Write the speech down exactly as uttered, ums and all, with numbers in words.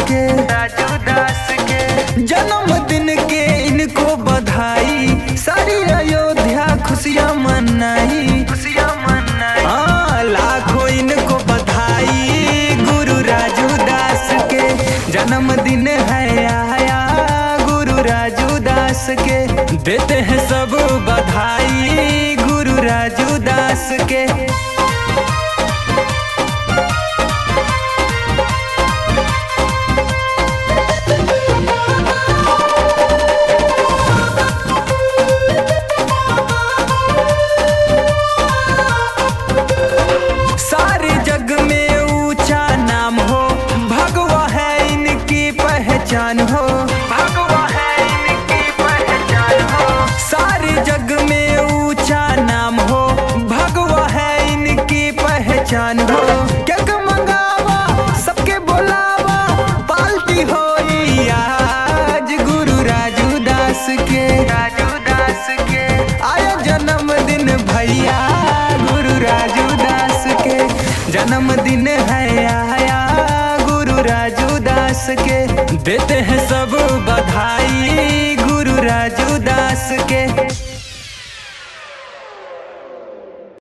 के राजू दास के जन्मदिन के इनको बधाई। सारी अयोध्या खुशियाँ मनाई खुशियाँ मनाई हाँ लाखों इनको बधाई। गुरु राजू दास के जन्मदिन है आया गुरु राजू दास के देते हैं सब बधाई गुरु राजू दास के। सारे जग में ऊंचा नाम हो भगवा है इनकी पहचान हो भगवा है इनकी पहचान हो। सारे जग में ऊंचा नाम हो भगवा है इनकी पहचान हो। केक मंगावा सबके बोलावा पार्टी होई आज गुरु राजू दास के राजू दास के आया जन्मदिन भैया गुरु राजू दास के जन्मदिन है आया गुरु राजू दास के देते हैं सब बधाई गुरु राजू दास के।